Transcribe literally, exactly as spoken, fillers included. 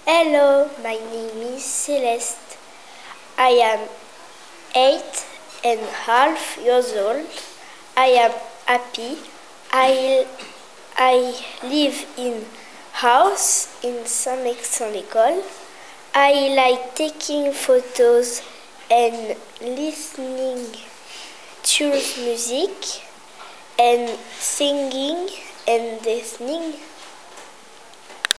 Hello, my name is Celeste. I am eight and a half years old. I am happy. I, I live in house in Saint-Mexan-l'École. I like taking photos and listening to music and singing and listening